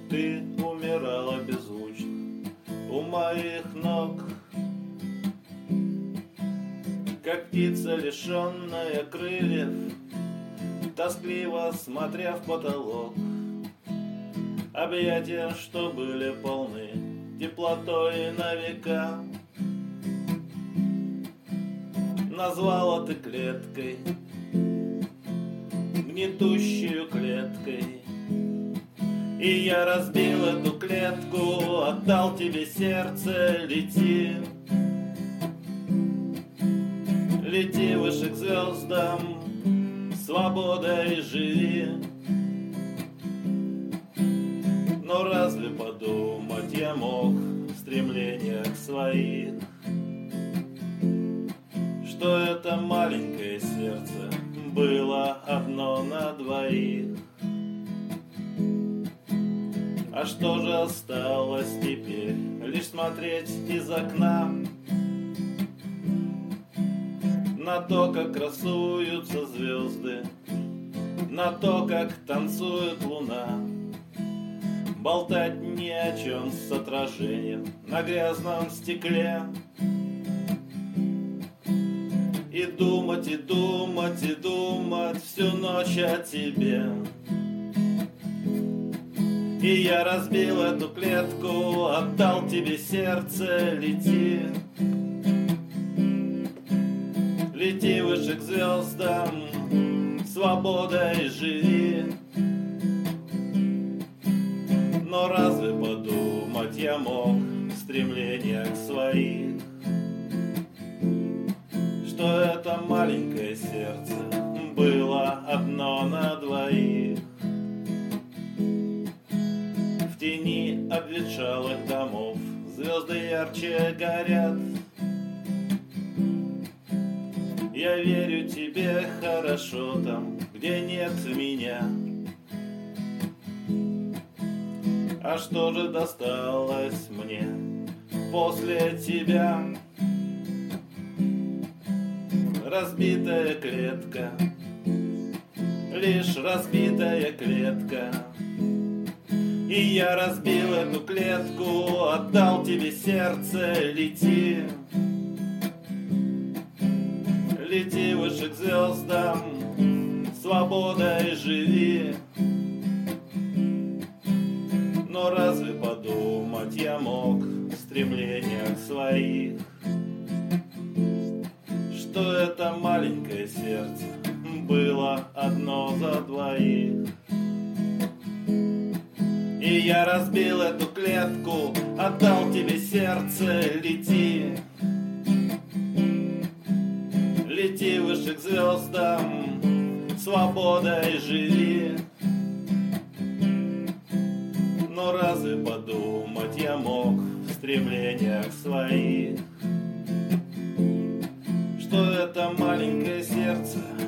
ты умирала беззвучно у моих ног, как птица, лишенная крыльев, тоскливо смотря в потолок. Объятия, что были полны теплотой на века, назвала ты клеткой, гнетущую клеткой. И я разбил эту клетку, отдал тебе сердце, лети. Лети выше к звездам, свободой живи. Но разве подумать я мог в стремлениях своих, что это маленькое сердце было одно на двоих? А что же осталось теперь? Лишь смотреть из окна на то, как красуются звезды, на то, как танцует луна, болтать ни о чем с отражением на грязном стекле. И думать, и думать, и думать всю ночь о тебе. И я разбил эту клетку, отдал тебе сердце, лети. Лети выше к звездам, свободой живи. Но разве подумать я мог в стремлениях своих, что это маленькое сердце было одно на двоих? В тени обветшалых домов звезды ярче горят. Я верю тебе хорошо там, где нет меня. А что же досталось мне после тебя? Разбитая клетка, лишь разбитая клетка. И я разбил эту клетку, отдал тебе сердце, лети. Лети выше к звездам, свободой живи. Но разве подумать я мог в стремлениях своих, что это маленькое сердце было одно за двоих? И я разбил эту клетку, отдал тебе сердце, лети. Лети выше к звездам, свободой живи. Но разве подумать я мог в стремлениях своих, что это маленькое сердце